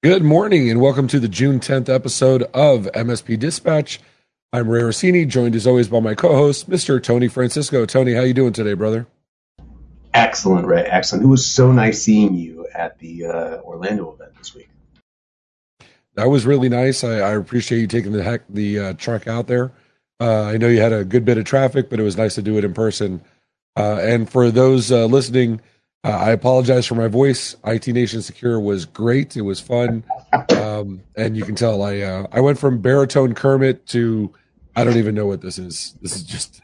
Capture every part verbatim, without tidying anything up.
Good morning and welcome to the June tenth episode of M S P Dispatch. I'm Ray Rossini, joined as always by my co-host, Mister Tony Francisco. Tony, how you doing today, brother? Excellent, Ray. Excellent. It was so nice seeing you at the uh, Orlando event this week. That was really nice. I, I appreciate you taking the heck the uh, truck out there. Uh, I know you had a good bit of traffic, but it was nice to do it in person. Uh, and for those uh, listening, uh, I apologize for my voice. I T Nation Secure was great. It was fun, um, and you can tell I uh, I went from baritone Kermit to I don't even know what this is. This is just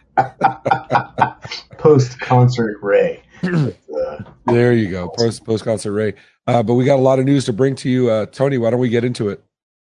post concert Ray. Uh, there you go, post post concert Ray. Uh, but we got a lot of news to bring to you, uh, Tony. Why don't we get into it?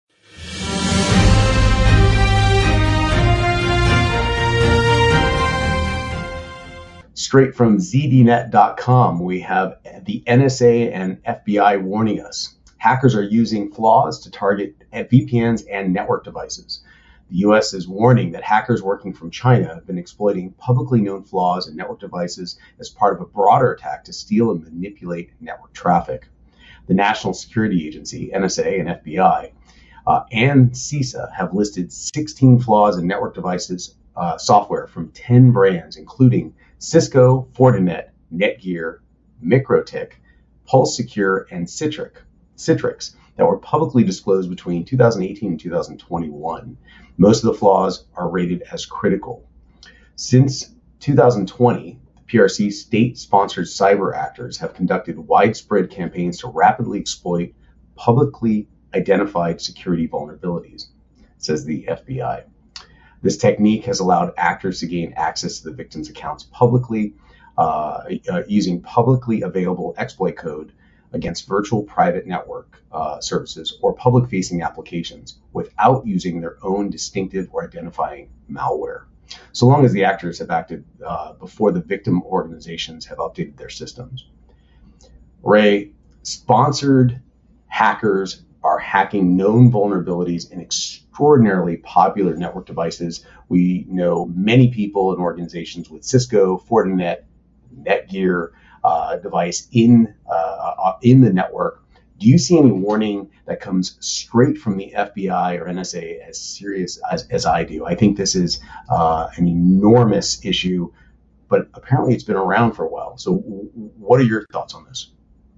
Straight from Z D net dot com, we have the N S A and F B I warning us. Hackers are using flaws to target V P Ns and network devices. The U S is warning that hackers working from China have been exploiting publicly known flaws in network devices as part of a broader attack to steal and manipulate network traffic. The National Security Agency, N S A and F B I, uh, and CISA have listed sixteen flaws in network devices uh, software from ten brands, including Cisco, Fortinet, Netgear, MikroTik, Pulse Secure, and Citrix, Citrix that were publicly disclosed between two thousand eighteen and two thousand twenty-one. Most of the flaws are rated as critical. Since two thousand twenty, the P R C state-sponsored cyber actors have conducted widespread campaigns to rapidly exploit publicly identified security vulnerabilities, says the F B I. This technique has allowed actors to gain access to the victims' accounts publicly, uh, uh, using publicly available exploit code against virtual private network uh, services or public-facing applications without using their own distinctive or identifying malware, so long as the actors have acted uh, before the victim organizations have updated their systems. Ray, sponsored hackers are hacking known vulnerabilities in extraordinarily popular network devices. We know many people and organizations with Cisco, Fortinet, Netgear uh, device in uh, in the network. Do you see any warning that comes straight from the F B I or N S A as serious as, as I do? I think this is uh, an enormous issue, but apparently it's been around for a while. So w- what are your thoughts on this?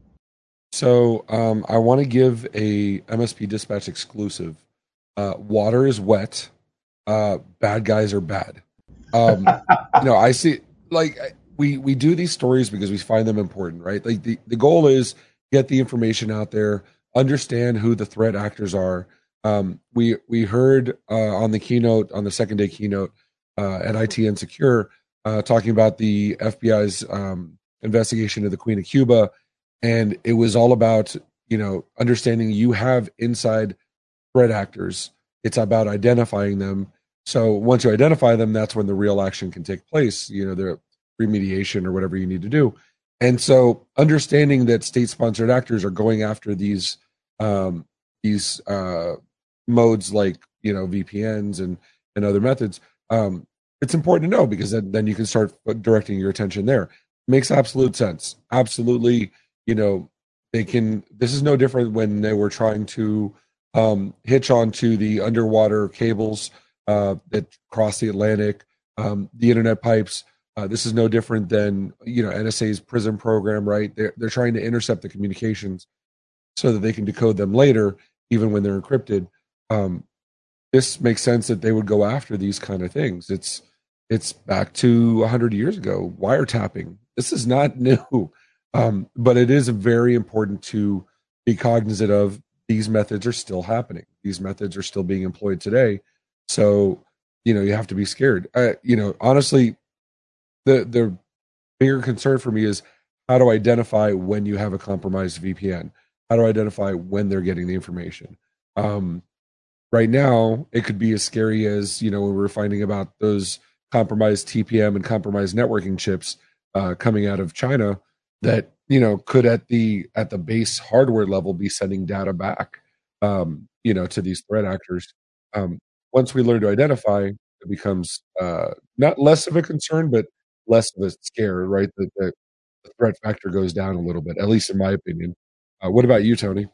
So um, I want to give a M S P Dispatch exclusive. Uh, water is wet. Uh, bad guys are bad. Um, you know, I see like we we do these stories because we find them important, right? Like the, the goal is get the information out there, understand who the threat actors are. Um, we we heard uh, on the keynote, on the second day keynote uh, at I T N Secure, uh, talking about the F B I's um, investigation of the Queen of Cuba. And it was all about, you know, understanding you have inside threat actors. It's about identifying them. So once you identify them, that's when the real action can take place, you know, the remediation or whatever you need to do. And so understanding that state-sponsored actors are going after these um, these uh, modes like, you know, V P Ns and, and other methods, um, it's important to know because then, then you can start directing your attention there. Makes absolute sense. Absolutely. You know, they can, this is no different when they were trying to um, hitch onto the underwater cables uh, that cross the Atlantic, um, the internet pipes. Uh, this is no different than, you know, N S A's PRISM program, right? They're, they're trying to intercept the communications so that they can decode them later, even when they're encrypted. Um, this makes sense that they would go after these kind of things. It's, it's back to one hundred years ago, wiretapping. This is not new. Um, but it is very important to be cognizant of these methods are still happening. These methods are still being employed today. So, you know, you have to be scared. Uh, you know, honestly, the, the bigger concern for me is how to identify when you have a compromised V P N, how to identify when they're getting the information. Um, right now, it could be as scary as, you know, when we were finding about those compromised T P M and compromised networking chips uh, coming out of China that, you know, could at the at the base hardware level be sending data back, um, you know, to these threat actors. Um, once we learn to identify, it becomes uh, not less of a concern, but less of a scare, right? The, the, the threat factor goes down a little bit, at least in my opinion. Uh, what about you, Tony?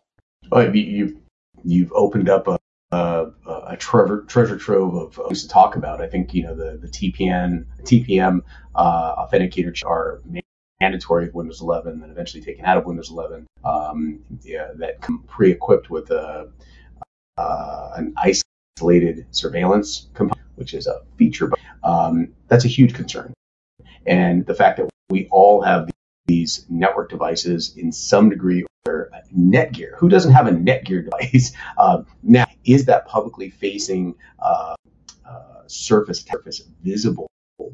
Oh, you, you've you've opened up a a, a treasure treasure trove of things to talk about. I think you know the the T P N T P M uh, authenticator are mandatory with Windows eleven, and eventually taken out of Windows eleven. Um, yeah, that come pre-equipped with a uh, an isolated surveillance component, which is a feature. But um, that's a huge concern, and the fact that we all have these network devices in some degree, or Netgear. Who doesn't have a Netgear device? Uh, now, is that publicly facing uh, uh, surface surface visible?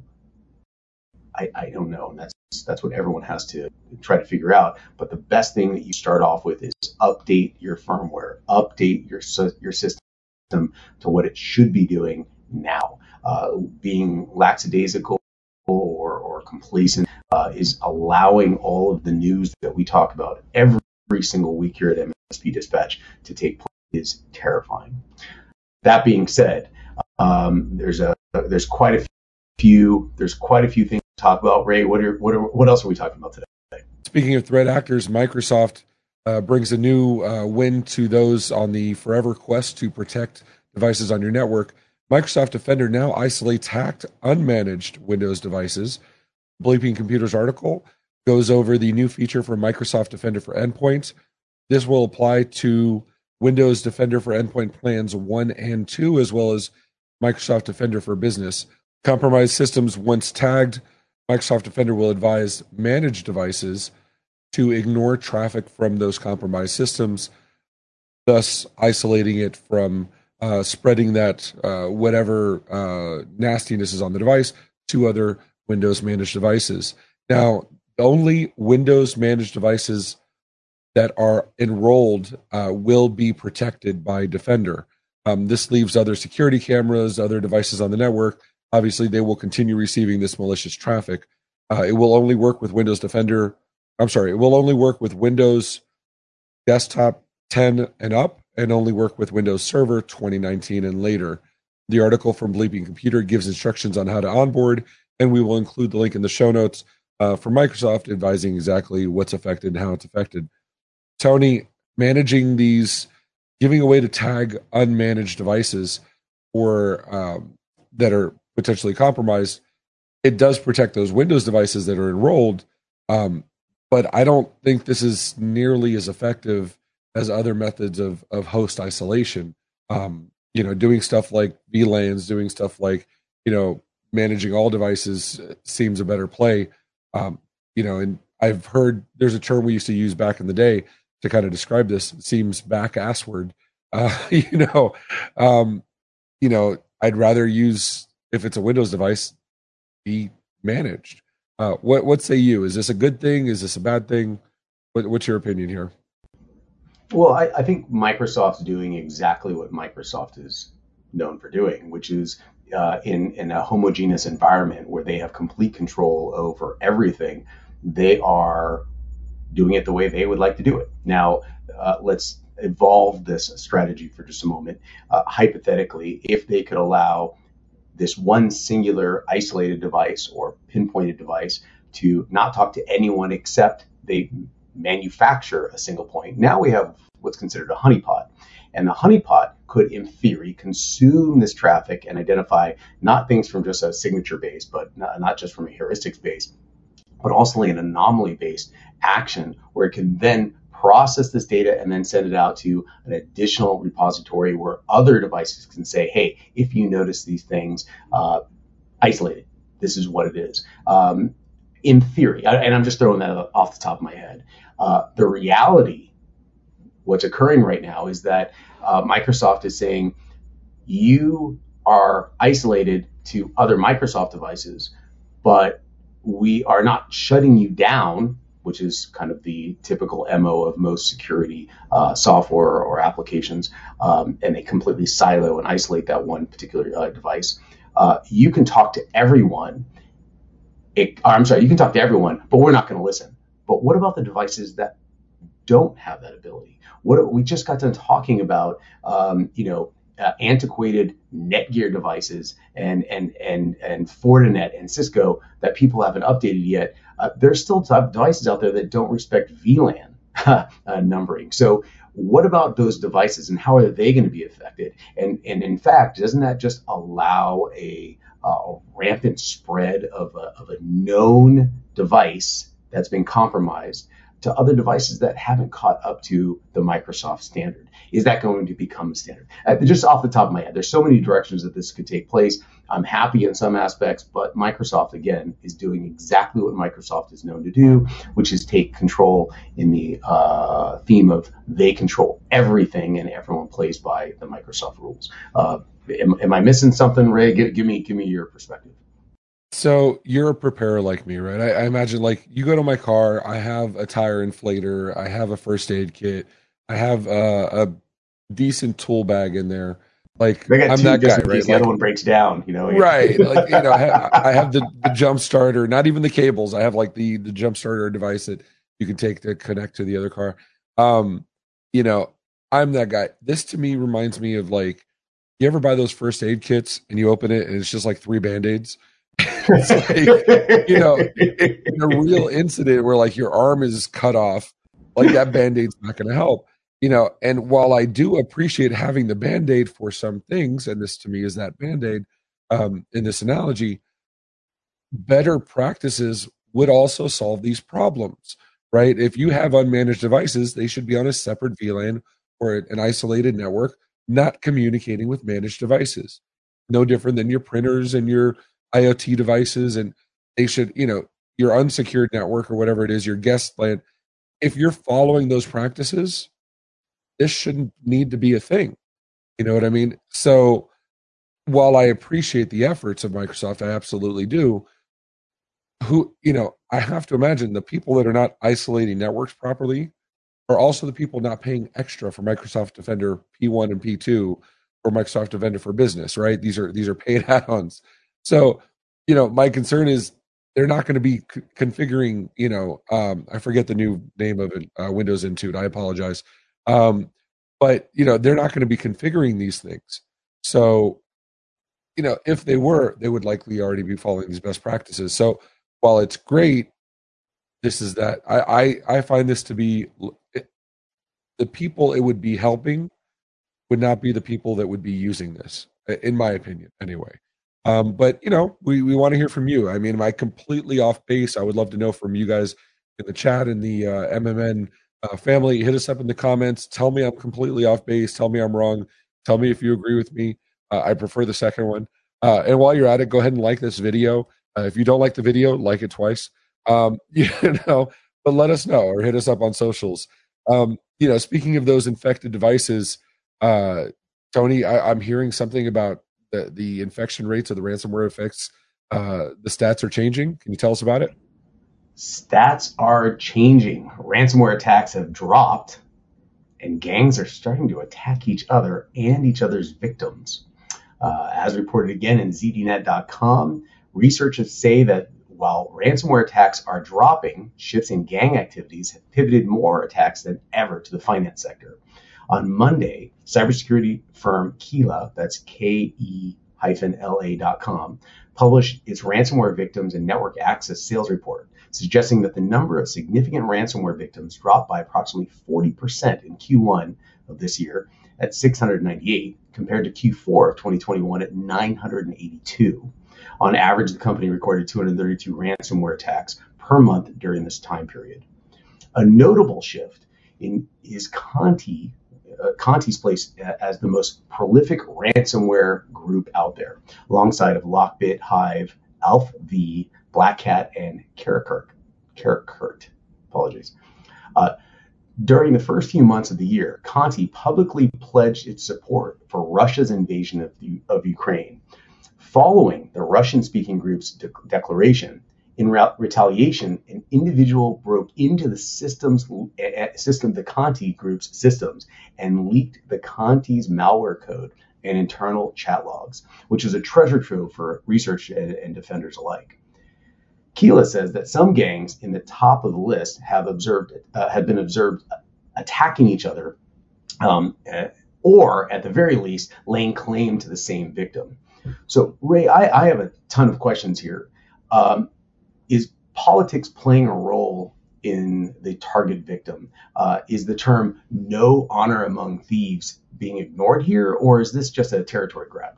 I, I don't know. And that's that's what everyone has to try to figure out. But the best thing that you start off with is update your firmware, update your your system to what it should be doing now. Uh, being lackadaisical or, or complacent uh, is allowing all of the news that we talk about every, every single week here at M S P Dispatch to take place is terrifying. That being said, um, there's a there's quite a few there's quite a few things to talk about. Ray, what are what are, what else are we talking about today? Speaking of threat actors, Microsoft uh, brings a new uh, win to those on the forever quest to protect devices on your network. Microsoft Defender now isolates hacked, unmanaged Windows devices. Bleeping Computers article goes over the new feature for Microsoft Defender for Endpoints. This will apply to Windows Defender for Endpoint plans one and two, as well as Microsoft Defender for Business. Compromised systems once tagged, Microsoft Defender will advise managed devices to ignore traffic from those compromised systems, thus isolating it from uh, spreading that uh, whatever uh, nastiness is on the device to other Windows managed devices. Now, the only Windows managed devices that are enrolled uh, will be protected by Defender. Um, this leaves other security cameras, other devices on the network. Obviously, they will continue receiving this malicious traffic. Uh, it will only work with Windows Defender. I'm sorry, it will only work with Windows Desktop ten and up, and only work with Windows Server twenty nineteen and later. The article from Bleeping Computer gives instructions on how to onboard, and we will include the link in the show notes uh, for Microsoft advising exactly what's affected and how it's affected. Tony, managing these, giving away to tag unmanaged devices or um, that are potentially compromised, it does protect those Windows devices that are enrolled, um, but I don't think this is nearly as effective as other methods of of host isolation. Um, you know, doing stuff like V LANs, doing stuff like, you know, managing all devices seems a better play. Um, you know, and I've heard there's a term we used to use back in the day to kind of describe this. It seems back-assward. Uh, you know, um, you know, I'd rather use, if it's a Windows device, be managed. Uh, what what say you? Is this a good thing? Is this a bad thing? What, what's your opinion here? Well, I, I think Microsoft's doing exactly what Microsoft is known for doing, which is uh, in, in a homogeneous environment where they have complete control over everything, they are doing it the way they would like to do it. Now, uh, let's evolve this strategy for just a moment. Uh, hypothetically, if they could allow this one singular isolated device or pinpointed device to not talk to anyone except they manufacture a single point. Now we have what's considered a honeypot. And the honeypot could, in theory, consume this traffic and identify not things from just a signature base, but not, not just from a heuristics base, but also an anomaly-based action where it can then process this data and then send it out to an additional repository where other devices can say, hey, if you notice these things, uh, isolate it. This is what it is. Um, in theory, and I'm just throwing that off the top of my head, uh, the reality, what's occurring right now is that uh, Microsoft is saying you are isolated to other Microsoft devices, but we are not shutting you down, which is kind of the typical M O of most security uh, software or applications, um, and they completely silo and isolate that one particular uh, device. Uh, you can talk to everyone. It, I'm sorry, you can talk to everyone, but we're not going to listen. But what about the devices that don't have that ability? What we just got done talking about, um, you know, uh, antiquated Netgear devices and and and and Fortinet and Cisco that people haven't updated yet. Uh, there's still devices out there that don't respect V LAN uh, numbering. So what about those devices and how are they going to be affected? And, and in fact, doesn't that just allow a, a rampant spread of a, of a known device that's been compromised to other devices that haven't caught up to the Microsoft standard? Is that going to become standard? Uh, just off the top of my head, there's so many directions that this could take place. I'm happy in some aspects, but Microsoft, again, is doing exactly what Microsoft is known to do, which is take control in the uh, theme of they control everything and everyone plays by the Microsoft rules. Uh, am, am I missing something, Ray? Give, give me, give me your perspective. So you're a preparer like me, right? I, I imagine like you go to my car, I have a tire inflator, I have a first aid kit, I have a, a decent tool bag in there. Like they got I'm two, that just guy, in case right? The like, other one breaks down, you know. Right. Like, you know, I have, I have the, the jump starter, not even the cables. I have like the, the jump starter device that you can take to connect to the other car. Um, you know, I'm that guy. This to me reminds me of like, you ever buy those first aid kits and you open it and it's just like three Band-Aids? It's like, you know, in a real incident where like your arm is cut off, like that Band-Aid's not going to help. You know, and while I do appreciate having the Band-Aid for some things, and this to me is that Band-Aid um, in this analogy, better practices would also solve these problems, right? If you have unmanaged devices, they should be on a separate V LAN or an isolated network, not communicating with managed devices. No different than your printers and your IoT devices, and they should, you know, your unsecured network or whatever it is, your guest LAN. If you're following those practices, this shouldn't need to be a thing. You know what I mean? So while I appreciate the efforts of Microsoft, I absolutely do. Who, you know, I have to imagine the people that are not isolating networks properly are also the people not paying extra for Microsoft Defender P one and P two or Microsoft Defender for Business, right? These are these are paid add-ons. So, you know, my concern is they're not going to be c- configuring, you know, um, I forget the new name of it, uh, Windows Intune. I apologize. Um, but, you know, they're not going to be configuring these things. So, you know, if they were, they would likely already be following these best practices. So while it's great, this is that. I, I, I find this to be the people it would be helping would not be the people that would be using this, in my opinion, anyway. Um, but, you know, we, we want to hear from you. I mean, am I completely off base? I would love to know from you guys in the chat and the uh, M M N Uh, family. Hit us up in the comments. Tell me I'm completely off base. Tell me I'm wrong. Tell me if you agree with me. Uh, I prefer the second one. Uh, and while you're at it, go ahead and like this video. Uh, if you don't like the video, like it twice. Um, you know, but let us know or hit us up on socials. Um, you know, speaking of those infected devices, uh, Tony, I, I'm hearing something about the, the infection rates of the ransomware effects. Uh, the stats are changing. Can you tell us about it? Stats are changing. Ransomware attacks have dropped, and gangs are starting to attack each other and each other's victims. Uh, as reported again in Z D net dot com, researchers say that while ransomware attacks are dropping, shifts in gang activities have pivoted more attacks than ever to the finance sector. On Monday, cybersecurity firm Kela, that's K E L A dot com, published its ransomware victims and network access sales report, suggesting that the number of significant ransomware victims dropped by approximately forty percent in Q one of this year at six hundred ninety-eight, compared to Q four of twenty twenty-one at nine hundred eighty-two. On average, the company recorded two hundred thirty-two ransomware attacks per month during this time period. A notable shift in is Conti, uh, Conti's place as the most prolific ransomware group out there, alongside of Lockbit, Hive, AlphaV, Black Cat, and Karakurt. Karakurt. Apologies. Uh, during the first few months of the year, Conti publicly pledged its support for Russia's invasion of, the, of Ukraine. Following the Russian-speaking group's de- declaration, in re- retaliation, an individual broke into the systems, uh, system, the Conti group's systems, and leaked the Conti's malware code and internal chat logs, which is a treasure trove for research and, and defenders alike. Kela says that some gangs in the top of the list have observed uh, have been observed attacking each other, um, uh, or at the very least, laying claim to the same victim. So, Ray, I, I have a ton of questions here. Um, is politics playing a role in the target victim. Uh, is the term no honor among thieves being ignored here, or is this just a territory grab?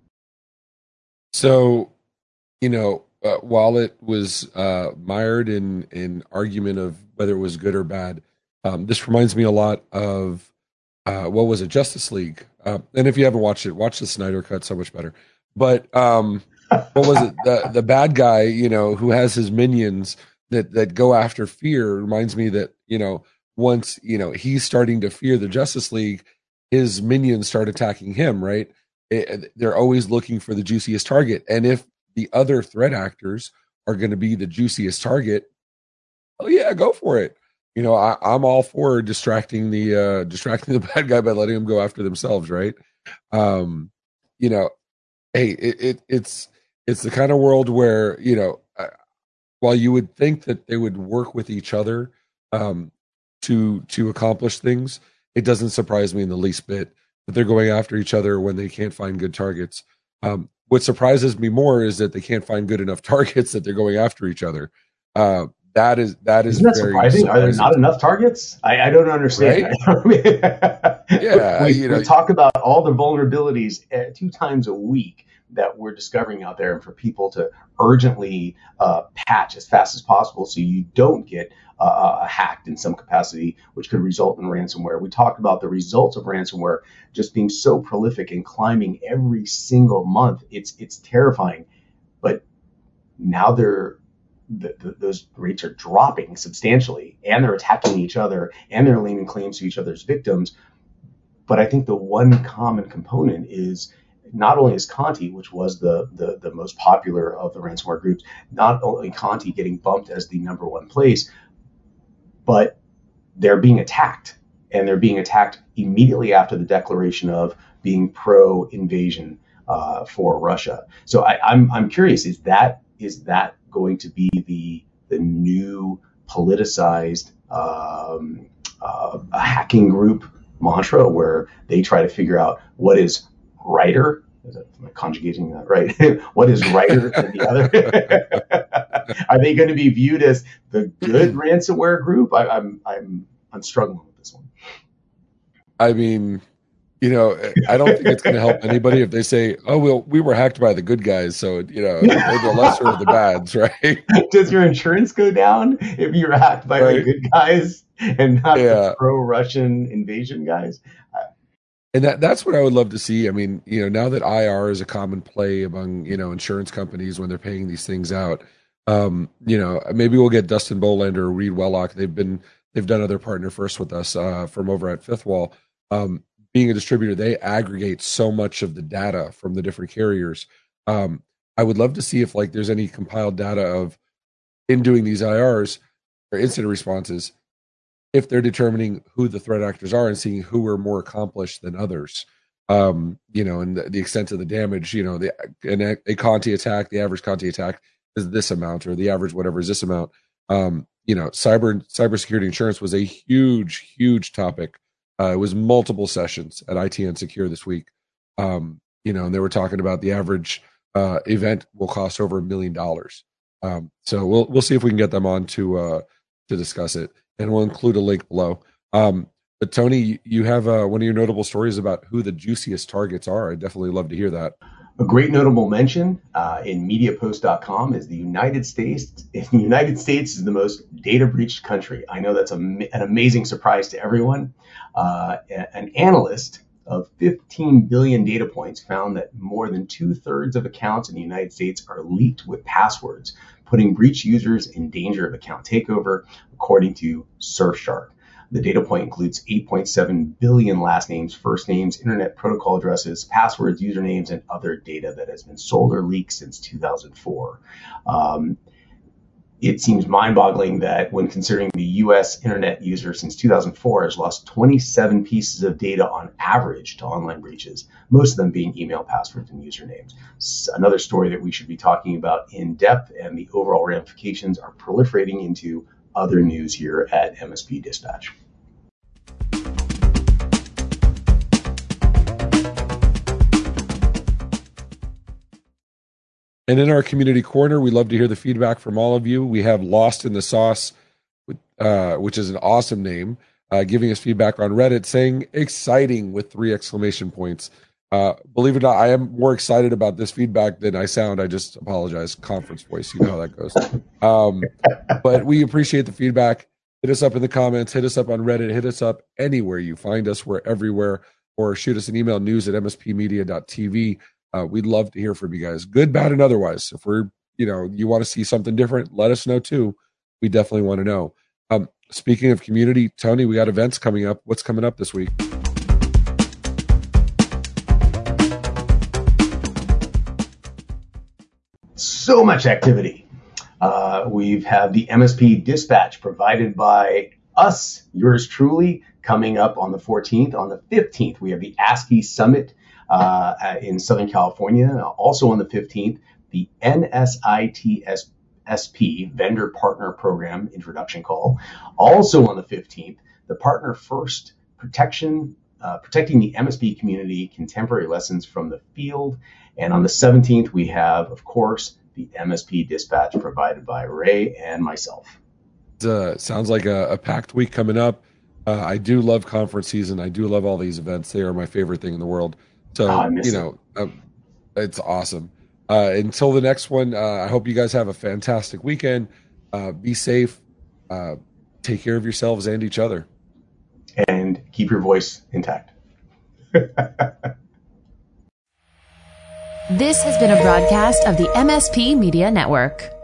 So, you know, uh, while it was uh, mired in in argument of whether it was good or bad, um, this reminds me a lot of uh, what was it, Justice League? Uh, and if you haven't watched it, watch the Snyder Cut, so much better. But um, what was it? The the bad guy, you know, who has his minions that that go after fear reminds me that, you know, once, you know, he's starting to fear the Justice League, his minions start attacking him, right? It, they're always looking for the juiciest target. And if the other threat actors are going to be the juiciest target, oh yeah, go for it. You know, I, I'm all for distracting the uh, distracting the bad guy by letting them go after themselves, right? Um, you know, hey, it, it it's it's the kind of world where, you know, uh, while you would think that they would work with each other um, to to accomplish things, it doesn't surprise me in the least bit that they're going after each other when they can't find good targets. Um, what surprises me more is that they can't find good enough targets that they're going after each other. Uh, that is that is Isn't that very surprising? surprising. Are there not enough targets? I, I don't understand. Right? yeah, we, you know, we talk about all the vulnerabilities uh, two times a week that we're discovering out there, and for people to urgently uh, patch as fast as possible so you don't get uh, hacked in some capacity, which could result in ransomware. We talked about the results of ransomware just being so prolific and climbing every single month. It's it's terrifying, but now they're the, the, those rates are dropping substantially, and they're attacking each other, and they're leaning claims to each other's victims. But I think the one common component is not only is Conti, which was the, the, the most popular of the ransomware groups, not only Conti getting bumped as the number one place, but they're being attacked. And they're being attacked immediately after the declaration of being pro-invasion uh, for Russia. So I, I'm I'm curious, is that is that going to be the the new politicized um, uh, hacking group mantra, where they try to figure out what is righter? Is that, am I conjugating that right? What is righter than the other? Are they going to be viewed as the good ransomware group? I, I'm I'm I'm struggling with this one. I mean, you know, I don't think it's going to help anybody if they say, "Oh, well, we were hacked by the good guys," so you know, they're the lesser of the bads, right? Does your insurance go down if you're hacked by right. the good guys and not yeah. the pro-Russian invasion guys? And that that's what I would love to see. I mean, you know, now that I R is a common play among, you know, insurance companies when they're paying these things out, um, you know, maybe we'll get Dustin Bolander or Reed Wellock. They've been they've done other partner first with us uh, from over at Fifth Wall. Um, being a distributor, they aggregate so much of the data from the different carriers. Um, I would love to see if like there's any compiled data of in doing these I Rs or incident responses, if they're determining who the threat actors are and seeing who are more accomplished than others, um, you know, and the, the extent of the damage, you know, the, an, a Conti attack, the average Conti attack is this amount, or the average whatever is this amount. Um, you know, cyber cybersecurity insurance was a huge, huge topic. Uh, it was multiple sessions at I T N Secure this week. Um, you know, and they were talking about the average uh, event will cost over a million dollars. Um, so we'll we'll see if we can get them on to uh, to discuss it. And we'll include a link below. Um, but Tony, you have uh, one of your notable stories about who the juiciest targets are. I'd definitely love to hear that. A great notable mention uh, in media post dot com is the United States. The United States is the most data breached country. I know that's a, an amazing surprise to everyone. Uh, an analyst of fifteen billion data points found that more than two thirds of accounts in the United States are leaked with passwords, putting breach users in danger of account takeover, according to Surfshark. The data point includes eight point seven billion last names, first names, internet protocol addresses, passwords, usernames, and other data that has been sold or leaked since two thousand four. Um, it seems mind-boggling that when considering the U S internet user since two thousand four has lost twenty-seven pieces of data on average to online breaches, most of them being email passwords and usernames. It's another story that we should be talking about in depth, and the overall ramifications are proliferating into other news here at M S P Dispatch. And in our community corner, we love to hear the feedback from all of you. We have Lost in the Sauce with uh, which is an awesome name, uh, giving us feedback on Reddit, saying exciting with three exclamation points. Uh, believe it or not, I am more excited about this feedback than I sound. I just apologize. Conference voice, you know how that goes. Um, but we appreciate the feedback. Hit us up in the comments, hit us up on Reddit, hit us up anywhere you find us. We're everywhere. Or shoot us an email, news at m s p media dot t v. Uh, we'd love to hear from you guys, good, bad, and otherwise. If we're, you know, you want to see something different, let us know too. We definitely want to know. Um, speaking of community, Tony, we got events coming up. What's coming up this week? So much activity. Uh, we've had the M S P Dispatch provided by us, yours truly, coming up on the fourteenth. On the fifteenth, we have the ASCII Summit uh, in Southern California. Also on the fifteenth, the N S I T S P Vendor Partner Program Introduction Call. Also on the fifteenth, the Partner First Protection, uh, Protecting the M S P Community, Contemporary Lessons from the Field. And on the seventeenth, we have, of course, the M S P Dispatch provided by Ray and myself. Uh, sounds like a, a packed week coming up. Uh, I do love conference season. I do love all these events. They are my favorite thing in the world. So, oh, you know, uh, it's awesome. Uh, until the next one, uh, I hope you guys have a fantastic weekend. Uh, be safe. Uh, take care of yourselves and each other. And keep your voice intact. This has been a broadcast of the M S P Media Network.